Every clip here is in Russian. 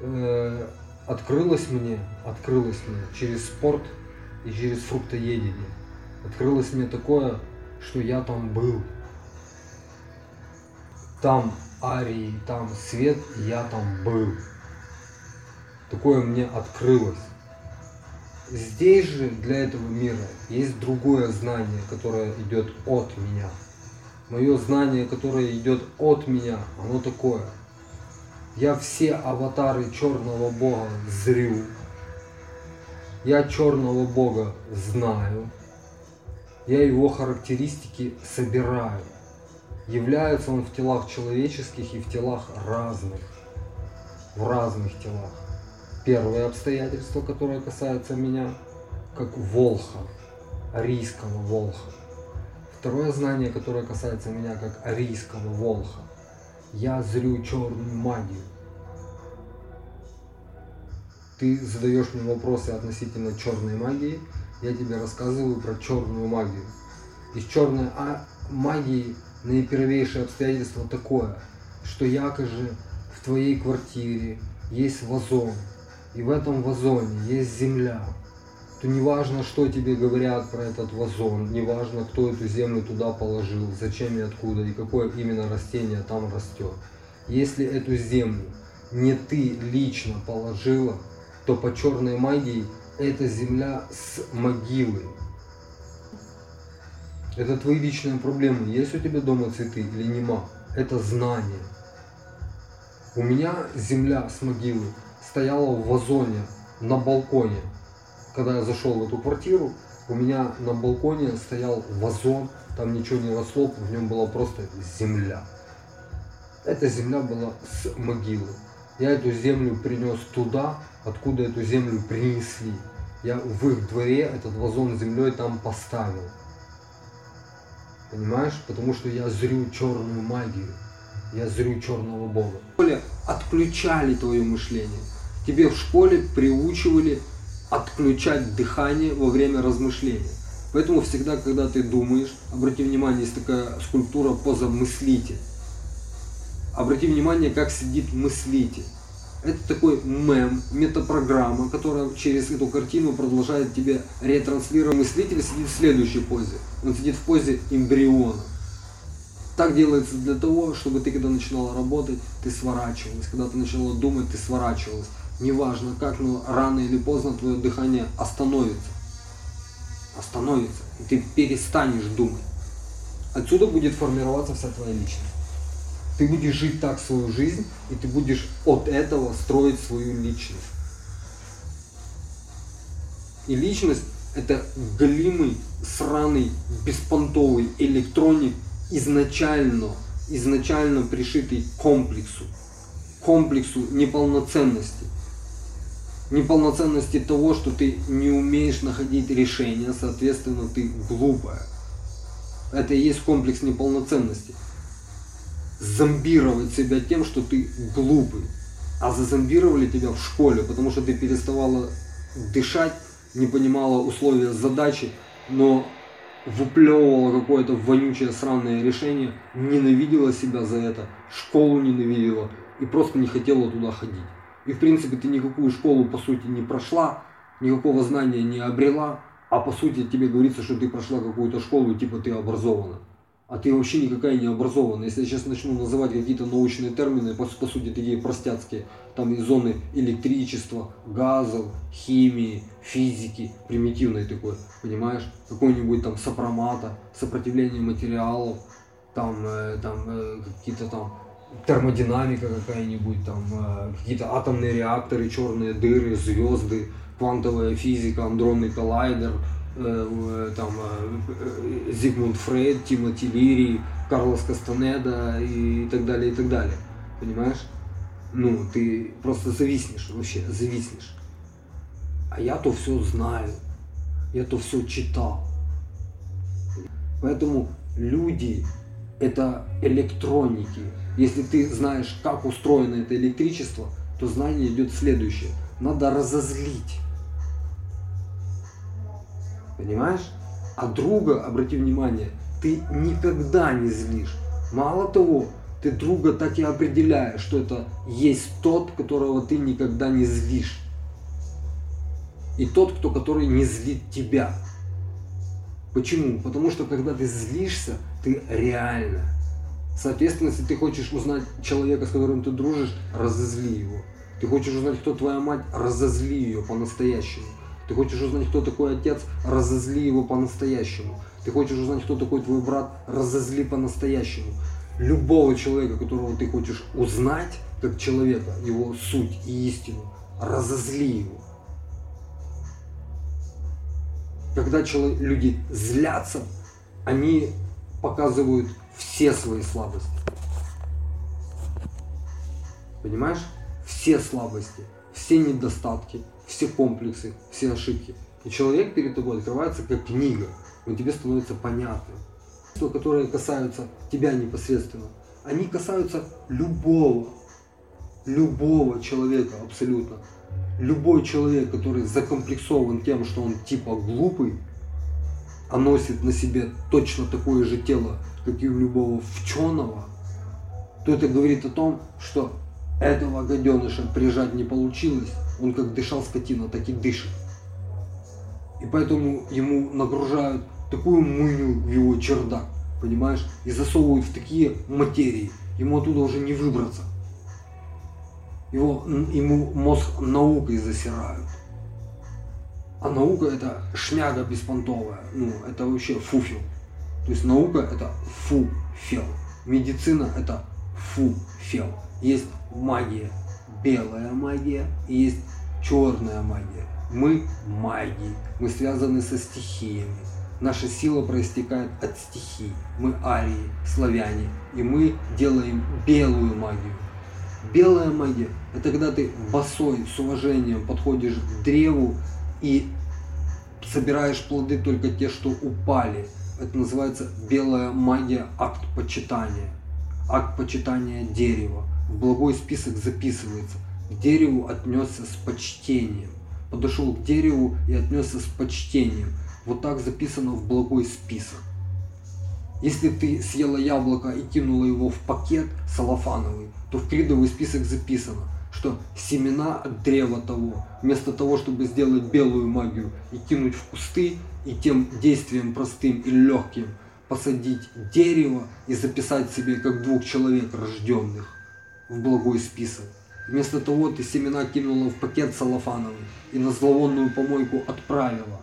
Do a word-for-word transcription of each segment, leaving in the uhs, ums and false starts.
э, открылось мне, открылось мне через спорт и через фруктоедение. Открылось мне такое, что я там был. Там арии, там свет, и я там был. Такое мне открылось. Здесь же для этого мира есть другое знание, которое идет от меня. Мое знание, которое идет от меня, оно такое. Я все аватары черного бога зрю. Я черного бога знаю. Я его характеристики собираю. Является он в телах человеческих и в телах разных. В разных телах. Первое обстоятельство, которое касается меня, как волха, арийского волха. Второе знание, которое касается меня, как арийского волха. Я зрю черную магию. Ты задаешь мне вопросы относительно черной магии, я тебе рассказываю про черную магию. Из черной магии наипервейшее обстоятельство такое, что якобы в твоей квартире есть вазон, и в этом вазоне есть земля, то неважно, что тебе говорят про этот вазон, неважно, кто эту землю туда положил, зачем и откуда, и какое именно растение там растет. Если эту землю не ты лично положила, то по черной магии эта земля с могилы. Это твои личные проблемы. Есть у тебя дома цветы или нема? Это знание. У меня земля с могилы стояла в вазоне на балконе. Когда я зашел в эту квартиру, у меня на балконе стоял вазон, там ничего не росло, в нем была просто земля. Эта земля была с могилы. Я эту землю принес туда, откуда эту землю принесли. Я в их дворе этот вазон с землей там поставил. Понимаешь? Потому что я зрю черную магию. Я зрю черного бога. В школе отключали твое мышление. Тебе в школе приучивали отключать дыхание во время размышления. Поэтому всегда, когда ты думаешь, обрати внимание, есть такая скульптура поза мыслитель. Обрати внимание, как сидит мыслитель. Это такой мем, метапрограмма, которая через эту картину продолжает тебе ретранслировать. Мыслитель сидит в следующей позе. Он сидит в позе эмбриона. Так делается для того, чтобы ты, когда начинала работать, ты сворачивалась. Когда ты начинала думать, ты сворачивалась. Неважно как, но рано или поздно твое дыхание остановится. Остановится. И ты перестанешь думать. Отсюда будет формироваться вся твоя личность. Ты будешь жить так свою жизнь, и ты будешь от этого строить свою личность. И личность — это голимый, сраный, беспонтовый электроник, изначально, изначально пришитый к комплексу, комплексу неполноценности. Неполноценности того, что ты не умеешь находить решения, соответственно, ты глупая. Это и есть комплекс неполноценности. Зомбировать себя тем, что ты глупый. А зазомбировали тебя в школе, потому что ты переставала дышать, не понимала условия задачи, но выплевывала какое-то вонючее сраное решение, ненавидела себя за это, школу ненавидела и просто не хотела туда ходить. И в принципе ты никакую школу по сути не прошла, никакого знания не обрела, а по сути тебе говорится, что ты прошла какую-то школу, типа ты образована. А ты вообще никакая не образована. Если я сейчас начну называть какие-то научные термины, по, по сути такие простяцкие, там из зоны электричества, газов, химии, физики, примитивной такой, понимаешь? Какой-нибудь там сопромата, сопротивление материалов, там, э, там э, какие-то там термодинамика какая-нибудь, там э, какие-то атомные реакторы, черные дыры, звезды, квантовая физика, андронный коллайдер, там Зигмунд Фрейд, Тимоти Лири, Карлос Кастанеда и так далее, и так далее. Понимаешь? Ну, ты просто зависнешь, вообще зависнешь. А я то все знаю, я то все читал. Поэтому люди — это электроники. Если ты знаешь, как устроено это электричество, то знание идет следующее. Надо разозлить. Понимаешь? А друга, обрати внимание, ты никогда не злишь. Мало того, ты друга так и определяешь, что это есть тот, которого ты никогда не злишь. И тот, кто, который не злит тебя. Почему? Потому что когда ты злишься, ты реально. Соответственно, если ты хочешь узнать человека, с которым ты дружишь, разозли его. Ты хочешь узнать, кто твоя мать, разозли ее по-настоящему. Ты хочешь узнать, кто такой отец, разозли его по-настоящему. Ты хочешь узнать, кто такой твой брат, разозли по-настоящему. Любого человека, которого ты хочешь узнать, как человека, его суть и истину, разозли его. Когда человек, люди злятся, они показывают все свои слабости. Понимаешь? Все слабости, все недостатки, все комплексы, все ошибки. И человек перед тобой открывается как книга, но тебе становится понятно. То, которые касаются тебя непосредственно, они касаются любого, любого человека абсолютно. Любой человек, который закомплексован тем, что он типа глупый, а носит на себе точно такое же тело, как и у любого вченого, то это говорит о том, что этого гаденыша прижать не получилось. Он как дышал скотина, так и дышит. И поэтому ему нагружают такую мылью в его чердак, понимаешь, и засовывают в такие материи. Ему оттуда уже не выбраться. Его, ему мозг наукой засирают. А наука это шмяга беспонтовая. Ну, это вообще фуфел. То есть наука это фу-фел. Медицина это фу-фел. Есть магия, белая магия и есть черная магия. Мы маги, мы связаны со стихиями. Наша сила проистекает от стихий. Мы арии, славяне, и мы делаем белую магию. Белая магия – это когда ты босой, с уважением подходишь к древу и собираешь плоды только те, что упали. Это называется белая магия, акт почитания. Акт почитания дерева. В благой список записывается. К дереву отнесся с почтением. Подошел к дереву и отнесся с почтением. Вот так записано в благой список. Если ты съела яблоко и кинула его в пакет салофановый, то в кридовый список записано, что семена от древа того, вместо того, чтобы сделать белую магию и кинуть в кусты, и тем действием простым и легким посадить дерево и записать себе как двух человек рожденных в благой список. Вместо того ты семена кинула в пакет салофановый и на зловонную помойку отправила.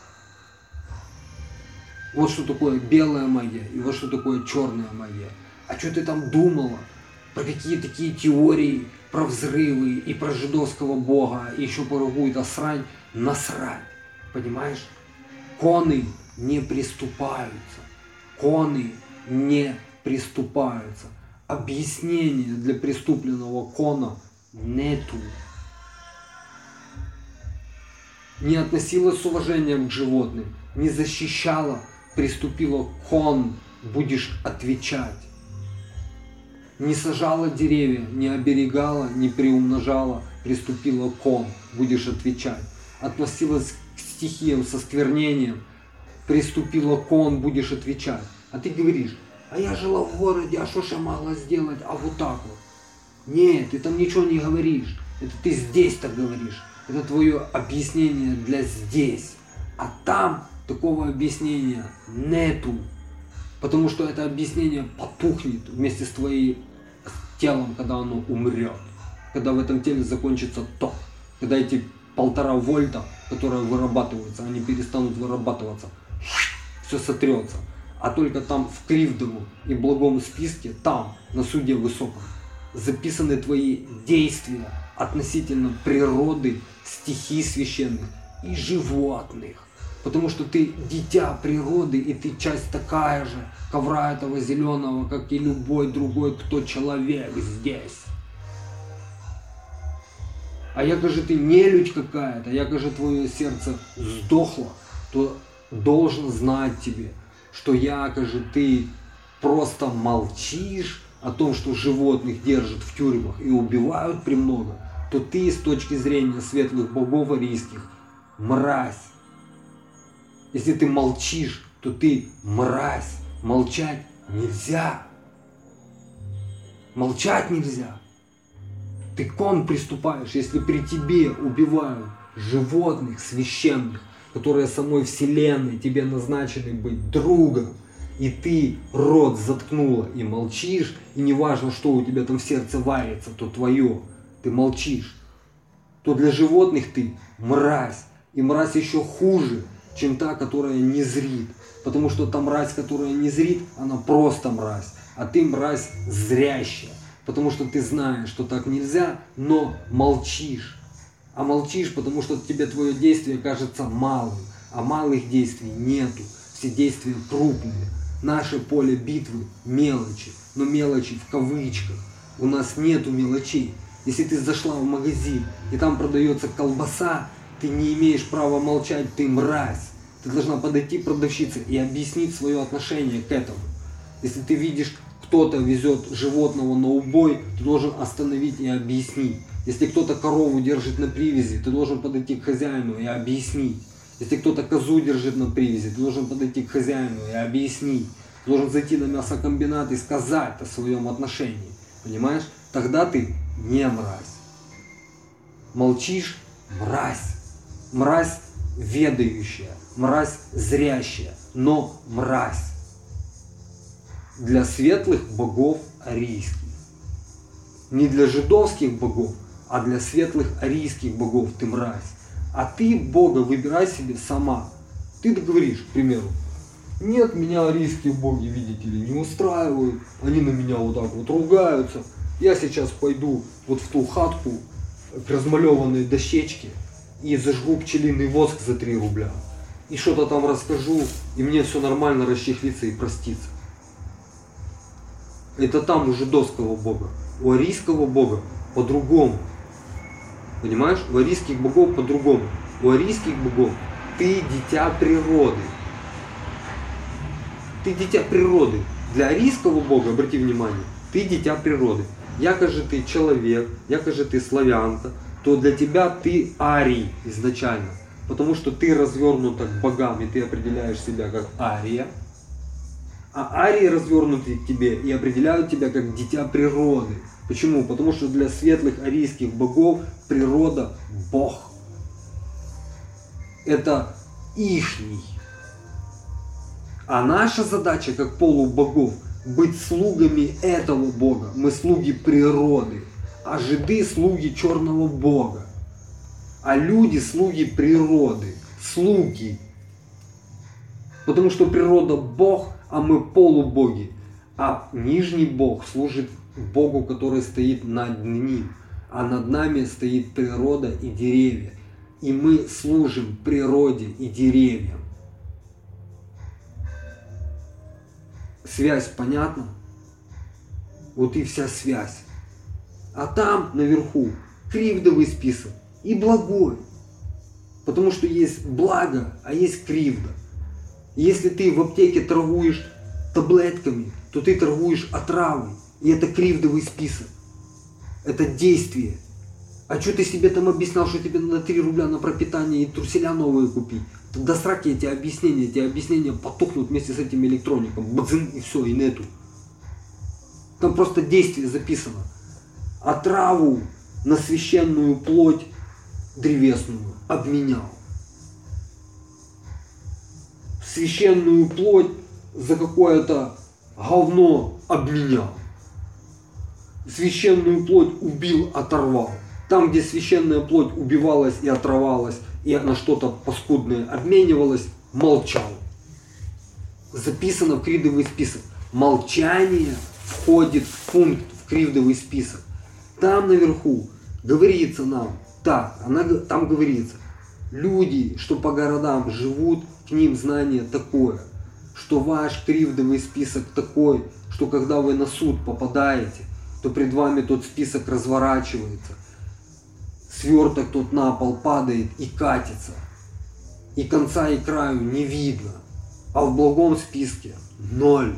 Вот что такое белая магия и вот что такое черная магия. А что ты там думала? Про какие такие теории, про взрывы и про жидовского бога, и еще про какую-то срань? Насрать. Понимаешь? Коны не приступаются. Коны не приступаются. Объяснения для преступленного кона нету. Не относилась с уважением к животным, не защищала, приступила кон, будешь отвечать. Не сажала деревья, не оберегала, не приумножала, приступила кон, будешь отвечать. Относилась к стихиям со сквернением, приступила кон, будешь отвечать. А ты говоришь, а я жила в городе, а что ж я могла сделать, а вот так вот. Нет, ты там ничего не говоришь, это ты здесь так говоришь. Это твое объяснение для здесь. А там такого объяснения нету. Потому что это объяснение потухнет вместе с твоим телом, когда оно умрет. Когда в этом теле закончится ток. Когда эти полтора вольта, которые вырабатываются, они перестанут вырабатываться. Все сотрется. А только там в кривдовом и благом списке, там, на суде высоком, записаны твои действия относительно природы, стихий священных и животных. Потому что ты дитя природы, и ты часть такая же ковра этого зеленого, как и любой другой, кто человек здесь. А якоже ты нелюдь какая-то, якоже твое сердце сдохло, то должен знать тебе, что якоже ты просто молчишь о том, что животных держат в тюрьмах и убивают премного, то ты с точки зрения светлых богов арийских мразь. Если ты молчишь, то ты мразь. Молчать нельзя. Молчать нельзя. Ты к кому приступаешь, если при тебе убивают животных священных, которые самой Вселенной тебе назначены быть другом, и ты рот заткнула и молчишь, и неважно, что у тебя там в сердце варится, то твое, ты молчишь, то для животных ты мразь. И мразь еще хуже, чем та, которая не зрит. Потому что та мразь, которая не зрит, она просто мразь. А ты мразь зрящая. Потому что ты знаешь, что так нельзя, но молчишь. А молчишь, потому что тебе твое действие кажется малым. А малых действий нету. Все действия крупные. Наше поле битвы мелочи. Но мелочи в кавычках. У нас нету мелочей. Если ты зашла в магазин и там продается колбаса, ты не имеешь права молчать, ты мразь. Ты должна подойти к продавщице и объяснить свое отношение к этому. Если ты видишь, кто-то везет животного на убой, ты должен остановить и объяснить. Если кто-то корову держит на привязи, ты должен подойти к хозяину и объяснить. Если кто-то козу держит на привязи, ты должен подойти к хозяину и объяснить. Ты должен зайти на мясокомбинат и сказать о своем отношении. Понимаешь? Тогда ты не мразь. Молчишь — мразь. Мразь ведающая, мразь зрящая, но мразь. Для светлых богов арийских. Не для жидовских богов, а для светлых арийских богов ты мразь. А ты Бога выбирай себе сама. Ты говоришь, к примеру, нет, меня арийские боги, видите ли, не устраивают, они на меня вот так вот ругаются. Я сейчас пойду вот в ту хатку к размалеванной дощечке и зажгу пчелиный воск за три рубля. И что-то там расскажу, и мне все нормально расчехлится и простится. Это там у жидовского бога. У арийского бога по-другому. Понимаешь? У арийских богов по-другому. У арийских богов ты дитя природы. Ты дитя природы. Для арийского бога, обрати внимание, ты дитя природы. Яко же ты человек, яко же ты славянка, то для тебя ты арий изначально. Потому что ты развернута к богам, и ты определяешь себя как ария. А арии развернуты к тебе и определяют тебя как дитя природы. Почему? Потому что для светлых арийских богов природа – Бог. Это Ишний. А наша задача как полубогов – быть слугами этого Бога. Мы слуги природы. А жиды – слуги черного Бога. А люди – слуги природы. Слуги. Потому что природа – Бог, а мы полубоги. А нижний Бог служит Богу, который стоит над ним. А над нами стоит природа и деревья. И мы служим природе и деревьям. Связь понятна? Вот и вся связь. А там наверху кривдовый список и благой. Потому что есть благо, а есть кривда. Если ты в аптеке торгуешь таблетками, то ты торгуешь отравой. И это кривдовый список. Это действие. А что ты себе там объяснял, что тебе надо три рубля на пропитание и труселя новые купить? До сраки эти объяснения, эти объяснения потухнут вместе с этим электроником. Бадзин, и все, и нету. Там просто действие записано. Отраву на священную плоть древесную обменял. Священную плоть за какое-то говно обменял. Священную плоть убил, оторвал. Там, где священная плоть убивалась и отрывалась, и на что-то паскудное обменивалась, молчал. Записано в кривдовый список. Молчание входит в пункт в кривдовый список. Там наверху говорится нам, так, она, там говорится, люди, что по городам живут, к ним знание такое, что ваш кривдовый список такой, что когда вы на суд попадаете, то пред вами тот список разворачивается, сверток тот на пол падает и катится, и конца и краю не видно, а в благом списке ноль.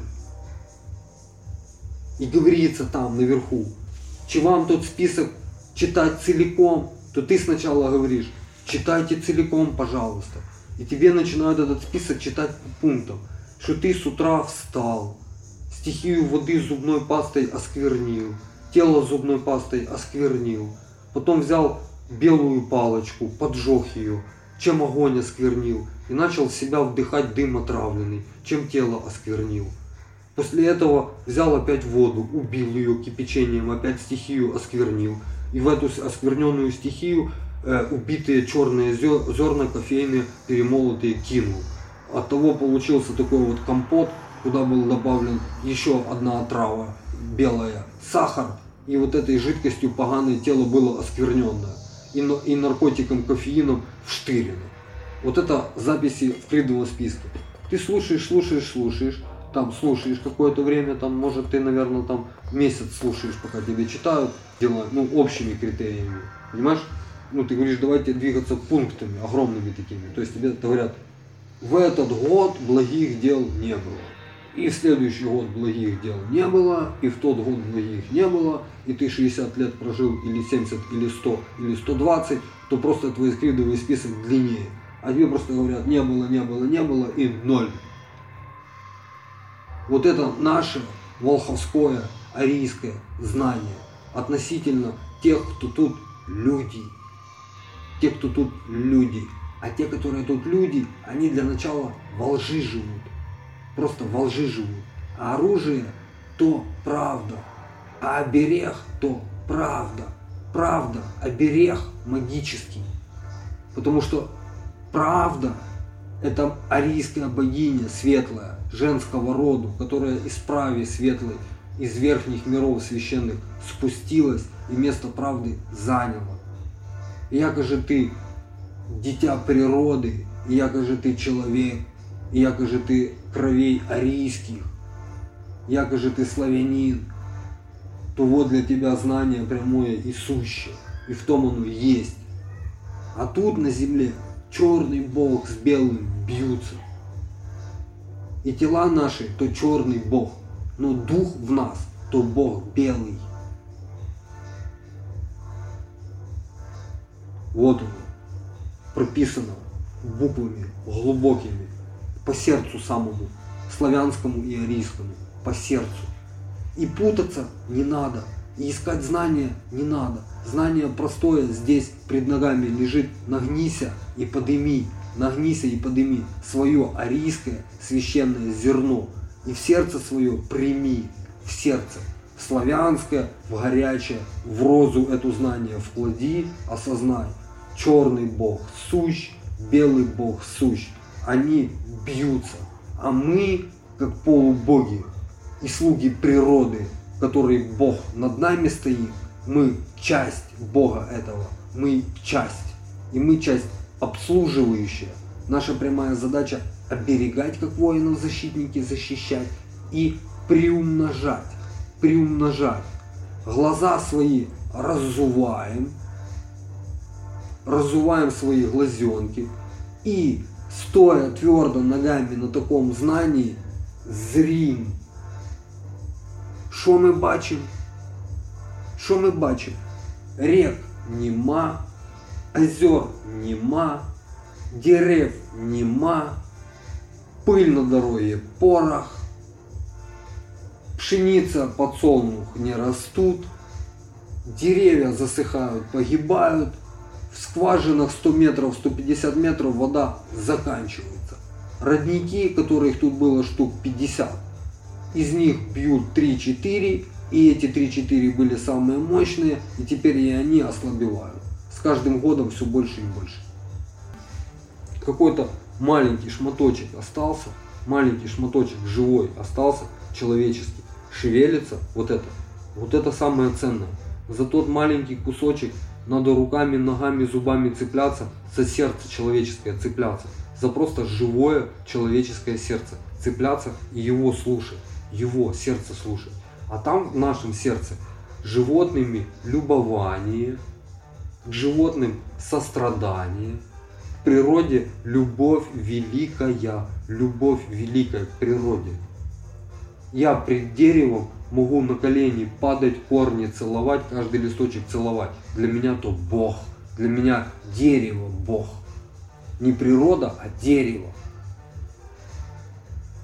И говорится там наверху, че вам тот список читать целиком, то ты сначала говоришь, читайте целиком, пожалуйста. И тебе начинают этот список читать по пунктам, что ты с утра встал, с стихию воды зубной пастой осквернил, тело зубной пастой осквернил, потом взял белую палочку, поджег ее, чем огонь осквернил, и начал в себя вдыхать дым отравленный, чем тело осквернил. После этого взял опять воду, убил ее кипячением, опять стихию осквернил, и в эту оскверненную стихию э, убитые черные зерна кофейные перемолотые кинул. От того получился такой вот компот, куда был добавлен еще одна отрава белая, сахар, и вот этой жидкостью поганое тело было оскверненное, и, и наркотиком кофеином вштырено. Вот это записи в кридовом списке. Ты слушаешь, слушаешь, слушаешь, там слушаешь какое-то время, там, может, ты, наверное, там месяц слушаешь, пока тебе читают, делают, ну, общими критериями, понимаешь? Ну, ты говоришь, давайте двигаться пунктами, огромными такими, то есть тебе говорят, в этот год благих дел не было, и в следующий год благих дел не было, и в тот год благих не было, и ты шестьдесят лет прожил, или семьдесят, или сто, или сто двадцать, то просто твой кридовый список длиннее, а тебе просто говорят, не было, не было, не было, и ноль. Вот это наше волховское, арийское знание относительно тех, кто тут люди. Те, кто тут люди. А те, которые тут люди, они для начала во лжи живут. Просто во лжи живут. А оружие то правда. А оберег то правда. Правда, оберег магический. Потому что правда — это арийская богиня светлая, женского рода, которая из прави светлой, из верхних миров священных спустилась и место правды заняла. И яко же ты дитя природы, и яко же ты человек, и яко же ты кровей арийских, яко же ты славянин, то вот для тебя знание прямое и сущее, и в том оно есть. А тут на земле черный Бог с белым бьются. И тела наши, то черный Бог, но дух в нас, то Бог белый. Вот оно, прописано буквами глубокими, по сердцу самому, славянскому и арийскому, по сердцу. И путаться не надо, и искать знания не надо. Знание простое здесь пред ногами лежит. Нагнися и подыми, нагнися и подыми свое арийское священное зерно. И в сердце свое прими, в сердце, в славянское, в горячее, в розу эту знание вклади, осознай. Черный Бог сущ, белый Бог сущ. Они бьются, а мы, как полубоги и слуги природы, который Бог над нами стоит, мы часть Бога этого, мы часть, и мы часть обслуживающая. Наша прямая задача оберегать, как воинов-защитники, защищать и приумножать, приумножать. Глаза свои разуваем, разуваем свои глазенки и, стоя твердо ногами на таком знании, зрим. Що ми бачимо? Що ми бачимо? Рек нема, озер нема, дерев нема, пыль на дороге, порох, пшеница, подсолнух не растут, деревья засыхают, погибают, в скважинах сто метров, сто пятьдесят метров вода заканчивается. Родники, которых тут было штук пятьдесят, из них бьют три-четыре, и эти три-четыре были самые мощные, и теперь и они ослабевают. С каждым годом все больше и больше. Какой-то маленький шматочек остался, маленький шматочек живой остался, человеческий, шевелится, вот это, вот это самое ценное. За тот маленький кусочек надо руками, ногами, зубами цепляться, за сердце человеческое цепляться, за просто живое человеческое сердце цепляться и его слушать. Его сердце слушать. А там в нашем сердце животными любование, к животным сострадание, к природе любовь великая, любовь великая к природе. Я пред деревом могу на колени падать, корни целовать, каждый листочек целовать. Для меня то Бог, для меня дерево Бог. Не природа, а дерево.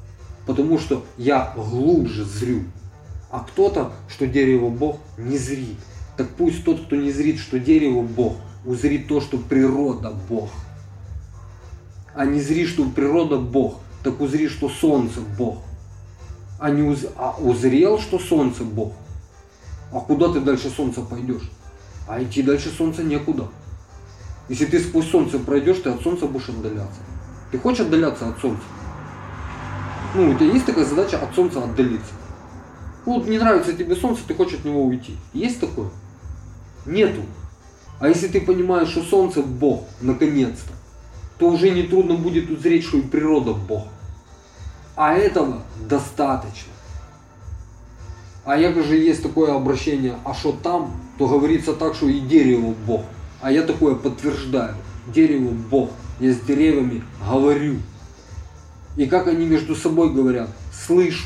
потому что я глубже зрю. А кто-то, что дерево Бог, не зрит. Так пусть тот, кто не зрит, что дерево Бог, узрит то, что природа Бог. А не зри, что природа Бог, так узри, что солнце Бог. А, не уз... а узрел, что солнце Бог. А куда ты дальше солнца пойдешь? А идти дальше солнца некуда. Если ты сквозь солнце пройдешь, ты от солнца будешь отдаляться. Ты хочешь отдаляться от солнца? Ну, у тебя есть такая задача от солнца отдалиться. Ну, вот не нравится тебе солнце, ты хочешь от него уйти. Есть такое? Нету. А если ты понимаешь, что солнце Бог, наконец-то, то уже не трудно будет узреть, что и природа Бог. А этого достаточно. А як же есть такое обращение, а что там, то говорится так, что и дерево Бог. А я такое подтверждаю. Дерево Бог. Я с деревьями говорю. И как они между собой говорят, слышу.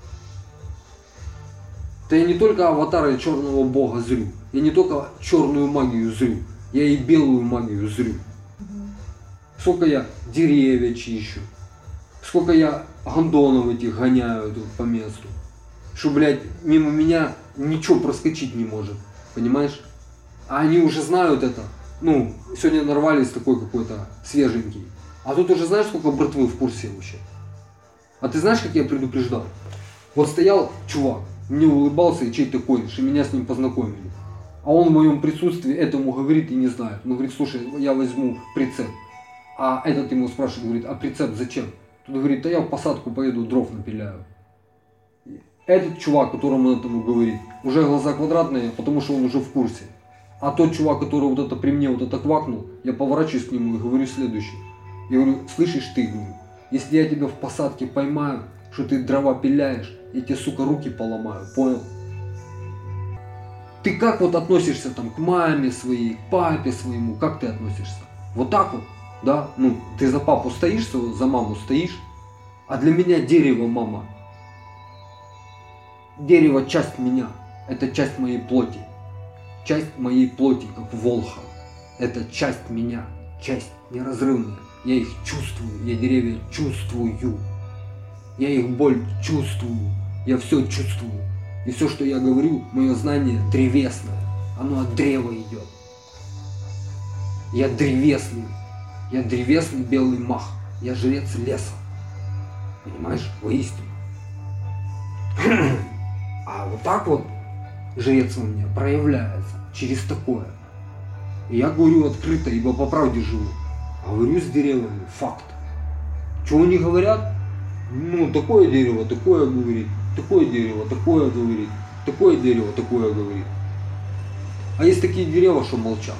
То я не только аватара черного Бога зрю, я не только черную магию зрю, я и белую магию зрю. Сколько я деревья чищу, сколько я гондонов этих гоняю тут по месту, что, блядь, мимо меня ничего проскочить не может, понимаешь? А они уже знают это. Ну, сегодня нарвались такой какой-то свеженький. А тут уже знаешь, сколько братвы в курсе вообще? А ты знаешь, как я предупреждал? Вот стоял чувак, мне улыбался и чей-то кореш, и меня с ним познакомили. А он в моем присутствии этому говорит и не знает. Он говорит, слушай, я возьму прицеп. А этот ему спрашивает, говорит, а прицеп зачем? Тут говорит, да я в посадку поеду, дров напиляю. Этот чувак, которому он этому говорит, уже глаза квадратные, потому что он уже в курсе. А тот чувак, который вот это при мне вот это квакнул, я поворачиваюсь к нему и говорю следующее. Я говорю, слышишь ты, говорю, если я тебя в посадке поймаю, что ты дрова пиляешь, я тебе, сука, руки поломаю, понял? Ты как вот относишься там к маме своей, к папе своему, как ты относишься? Вот так вот, да? Ну, ты за папу стоишь, за маму стоишь, а для меня дерево мама. Дерево часть меня, это часть моей плоти. Часть моей плоти, как волха. Это часть меня, часть неразрывная. Я их чувствую, я деревья чувствую. Я их боль чувствую, я все чувствую. И все, что я говорю, мое знание древесное. Оно от древа идет. Я древесный. Я древесный белый мах. Я жрец леса. Понимаешь? Воистину. А вот так вот жрец у меня проявляется через такое. И я говорю открыто, ибо по правде живу. Говорю с деревьями, факт. Чего они говорят? Ну, такое дерево, такое говорит, такое дерево, такое говорит, такое дерево, такое говорит. А есть такие деревья, что молчат.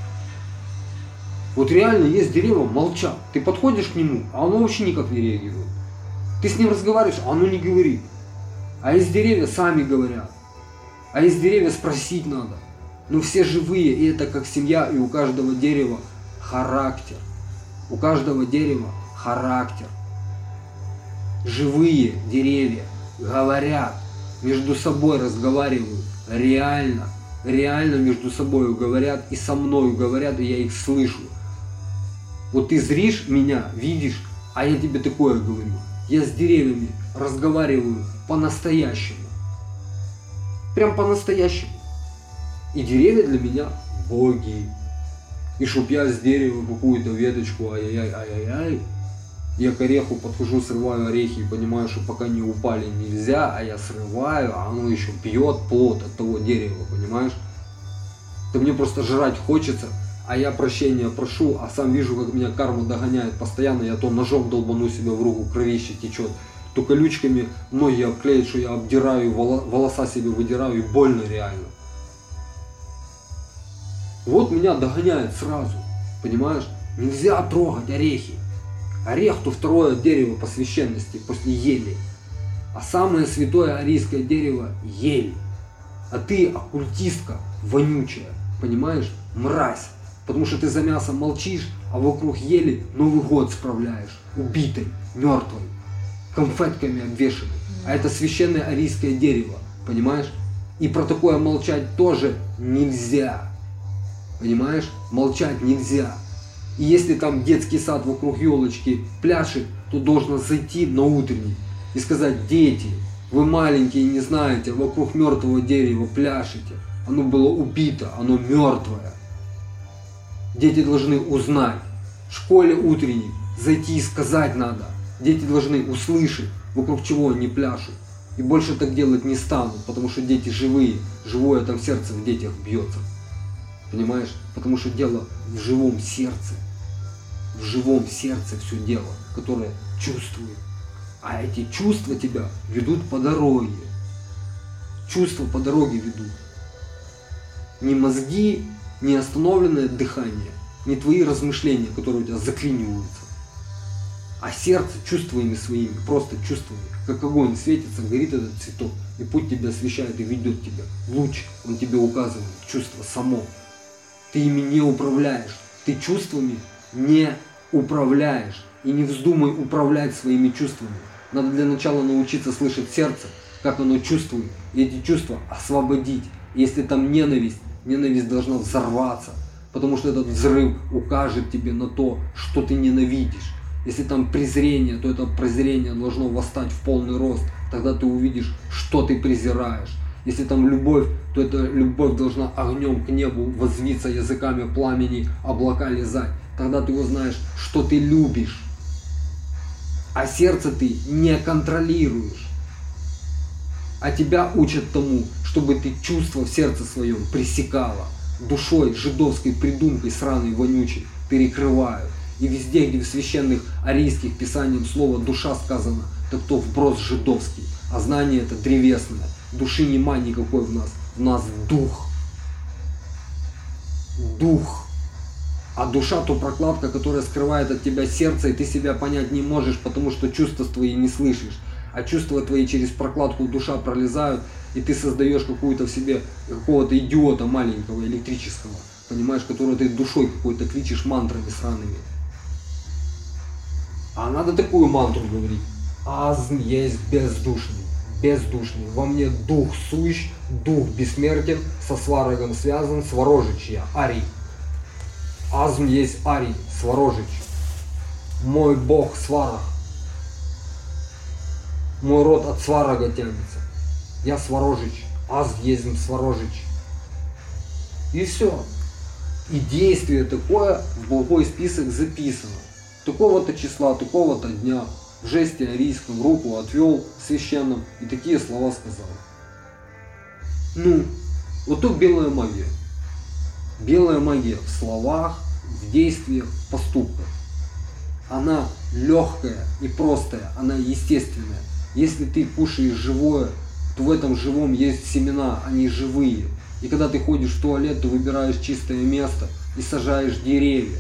Вот реально есть деревья, молчат. Ты подходишь к нему, а оно вообще никак не реагирует. Ты с ним разговариваешь, а оно не говорит. А есть деревья, сами говорят. А есть деревья, спросить надо. Но все живые, и это как семья, и у каждого дерева характер. У каждого дерева характер. Живые деревья говорят, между собой разговаривают, реально, реально между собой говорят, и со мною говорят, и я их слышу. Вот ты зришь меня, видишь, а я тебе такое говорю. Я с деревьями разговариваю по-настоящему. Прям по-настоящему. И деревья для меня боги. И чтоб я с дерева какую-то веточку, ай-яй-яй, ай-яй-яй, я к ореху подхожу, срываю орехи и понимаю, что пока не упали нельзя, а я срываю, а оно еще пьет плод от того дерева, понимаешь? То мне просто жрать хочется, а я прощения прошу, а сам вижу, как меня карма догоняет постоянно, я то ножом долбану себе в руку, кровище течет, то колючками ноги обклеит, что я обдираю, волоса себе выдираю, и больно реально. Вот меня догоняет сразу, понимаешь? Нельзя трогать орехи. Орех то второе дерево по священности после ели. А самое святое арийское дерево – ель. А ты оккультистка вонючая, понимаешь? Мразь. Потому что ты за мясом молчишь, а вокруг ели Новый год справляешь. Убитой, мертвой, конфетками обвешанной. А это священное арийское дерево, понимаешь? И про такое молчать тоже нельзя. Понимаешь? Молчать нельзя. И если там детский сад вокруг елочки пляшет, то должно зайти на утренний и сказать: дети, вы маленькие не знаете, вокруг мертвого дерева пляшете. Оно было убито, оно мертвое. Дети должны узнать. В школе утренней зайти и сказать надо. Дети должны услышать, вокруг чего они пляшут. И больше так делать не станут, потому что дети живые. Живое там сердце в детях бьется. Понимаешь? Потому что дело в живом сердце. В живом сердце все дело, которое чувствует. А эти чувства тебя ведут по дороге. Чувства по дороге ведут. Не мозги, не остановленное дыхание, не твои размышления, которые у тебя заклиниваются. А сердце чувствами своими, просто чувствами. Как огонь светится, горит этот цветок, и путь тебя освещает и ведет тебя. Луч, он тебе указывает, чувство само. Ты ими не управляешь. Ты чувствами не управляешь. И не вздумай управлять своими чувствами. Надо для начала научиться слышать сердце, как оно чувствует, и эти чувства освободить. Если там ненависть, ненависть должна взорваться, потому что этот взрыв укажет тебе на то, что ты ненавидишь. Если там презрение, то это презрение должно восстать в полный рост, тогда ты увидишь, что ты презираешь. Если там любовь, то эта любовь должна огнем к небу возвиться, языками пламени облака лизать. Тогда ты узнаешь, что ты любишь. А сердце ты не контролируешь. А тебя учат тому, чтобы ты чувства в сердце своем пресекала. Душой, жидовской придумкой сраной, вонючей перекрывают. И везде, где в священных арийских писаниях слово душа сказано, так то вброс жидовский. А знание это древесное. Души нема никакой в нас. В нас дух. Дух. А душа то прокладка, которая скрывает от тебя сердце, и ты себя понять не можешь, потому что чувства твои не слышишь. А чувства твои через прокладку душа пролезают, и ты создаешь какую-то в себе какого-то идиота маленького, электрического, понимаешь, которого ты душой какой-то кличешь мантрами сраными. А надо такую мантру говорить: азм есть бездушный, бездушный, во мне дух сущ, дух бессмертен, со сварогом связан, сварожич я, арий. Азм есть арий, сварожич, мой бог сварог, мой род от сварога тянется, я сварожич, азм есть сварожич. И все. И действие такое в благой список записано. Такого-то числа, такого-то дня в жесте арийском руку отвел священным и такие слова сказал. Ну, вот то белая магия. Белая магия в словах, в действиях, в поступках. Она легкая и простая, она естественная. Если ты кушаешь живое, то в этом живом есть семена, они живые. И когда ты ходишь в туалет, ты выбираешь чистое место и сажаешь деревья.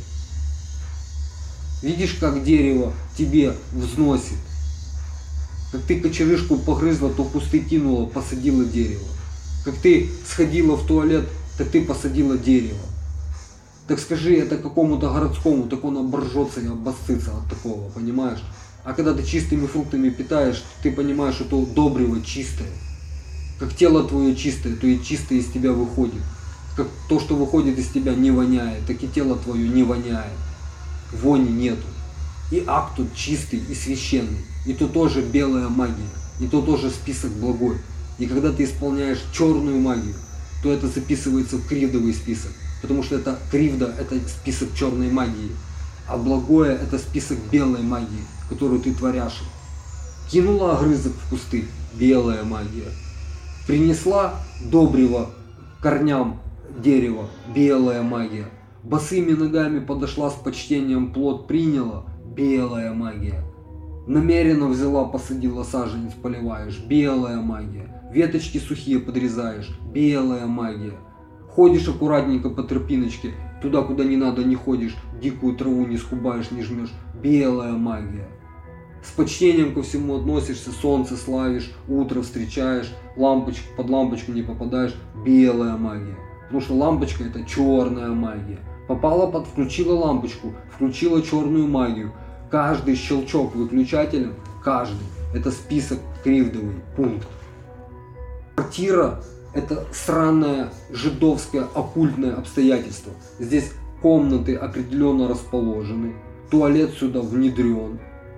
Видишь, как дерево тебе взносит. Как ты кочерышку погрызла, то в кусты кинула, посадила дерево. Как ты сходила в туалет, так ты посадила дерево. Так скажи это какому-то городскому, так он оборжется и обоссытся от такого, понимаешь? А когда ты чистыми фруктами питаешь, ты понимаешь, что то добриво чистое. Как тело твое чистое, то и чистое из тебя выходит. Как то, что выходит из тебя, не воняет, так и тело твое не воняет. Вони нету. И акт тут чистый и священный. И то тоже белая магия. И то тоже список благой. И когда ты исполняешь черную магию, то это записывается в кривдовый список. Потому что это кривда, это список черной магии. А благое это список белой магии, которую ты творяешь. Кинула огрызок в кусты, белая магия. Принесла добриво корням дерева, белая магия. Босыми ногами подошла с почтением, плод приняла, белая магия. Намеренно взяла, посадила саженец, поливаешь, белая магия. Веточки сухие подрезаешь, белая магия. Ходишь аккуратненько по тропиночке, туда, куда не надо, не ходишь, дикую траву не скубаешь, не жмешь, белая магия. С почтением ко всему относишься, солнце славишь, утро встречаешь, лампочку, под лампочку не попадаешь, белая магия. Потому что лампочка это черная магия. Попала под, включила лампочку, включила черную магию. Каждый щелчок выключателем, каждый, это список кривдовый, пункт. Квартира это сраное жидовское оккультное обстоятельство. Здесь комнаты определенно расположены, туалет сюда внедрен.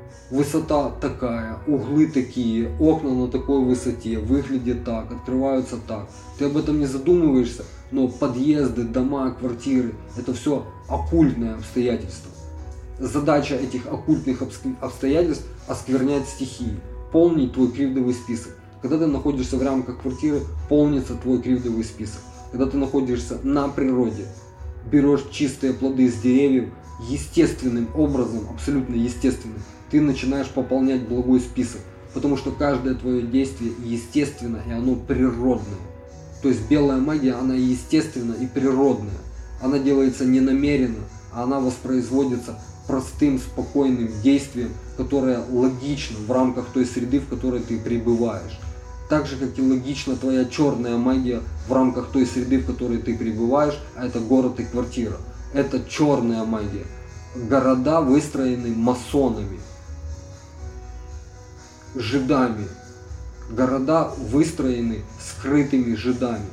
высота такая, углы такие, окна на такой высоте, выглядят так, открываются так. Ты об этом не задумываешься, но подъезды, дома, квартиры – это все оккультное обстоятельство. Задача этих оккультных обстоятельств – осквернять стихии, полнить твой кривдовый список. Когда ты находишься в рамках квартиры, полнится твой кривдовый список. Когда ты находишься на природе, берешь чистые плоды с деревьев, естественным образом, абсолютно естественным, ты начинаешь пополнять благой список. Потому что каждое твое действие естественно и оно природное. То есть белая магия, она естественна и природная. Она делается не намеренно, а она воспроизводится простым, спокойным действием, которое логично в рамках той среды, в которой ты пребываешь. Так же, как и логична твоя черная магия в рамках той среды, в которой ты пребываешь, а это город и квартира. Это черная магия. Города выстроены масонами, жидами. Города выстроены скрытыми жидами.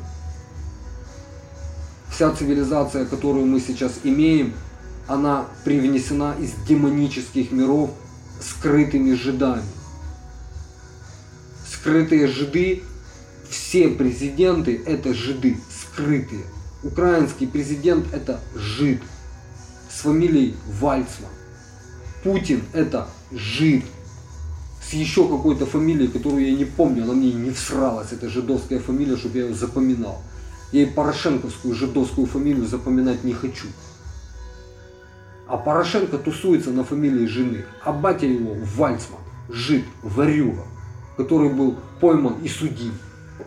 Вся цивилизация, которую мы сейчас имеем, она привнесена из демонических миров скрытыми жидами. Скрытые жиды, все президенты это жиды, скрытые. Украинский президент это жид с фамилией Вальцман. Путин это жид с еще какой-то фамилией, которую я не помню, она мне не всралась, это жидовская фамилия, чтобы я ее запоминал. Я и порошенковскую жидовскую фамилию запоминать не хочу. А Порошенко тусуется на фамилии жены, а батя его Вальцман, жид, ворюга, который был пойман и судим.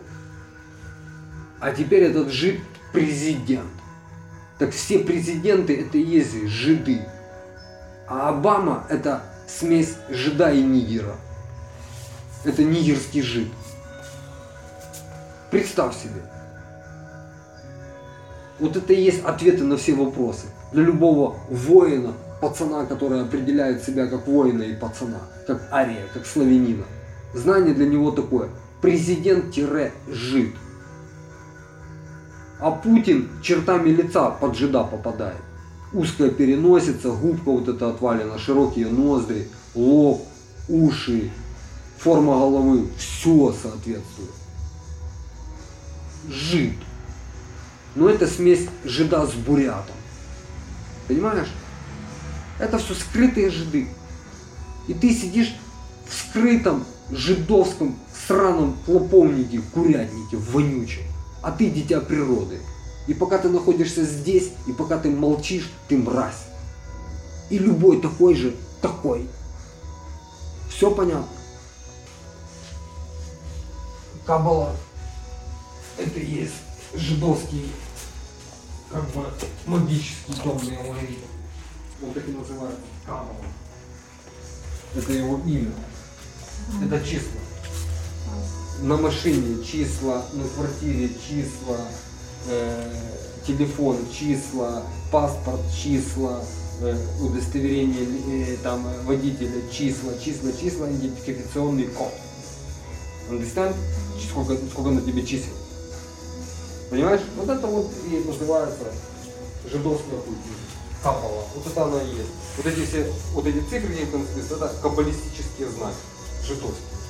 А теперь этот жид президент. Так все президенты это и есть жиды. А Обама это смесь жида и нигера. Это нигерский жид. Представь себе. Вот это и есть ответы на все вопросы. Для любого воина, пацана, который определяет себя как воина и пацана, как ария, как славянина. Знание для него такое. Президент-жид. А Путин чертами лица под жида попадает. Узкая переносица, губка вот эта отвалена, широкие ноздри, лоб, уши, форма головы. Все соответствует. Жид. Но это смесь жида с бурятом. Понимаешь? Это все скрытые жиды. И ты сидишь в скрытом жидовском сраном клоповнике, курятнике, вонючем. А ты дитя природы. И пока ты находишься здесь, и пока ты молчишь, ты мразь. И любой такой же, такой. Все понятно? Каббала это и есть жидовский, как бы, магический темный алгоритм. Вот так и называют Каббала. Это его имя. Это числа. На машине числа, на квартире числа, э, телефон числа, паспорт числа, э, удостоверение э, там, водителя числа, числа, числа, идентификационный код. Understand? Сколько, сколько на тебе чисел. Понимаешь? Вот это вот и называется жидовская культура. Каббала. Вот это она и есть. Вот эти все, вот эти цифры, это каббалистические знаки. Жидовские.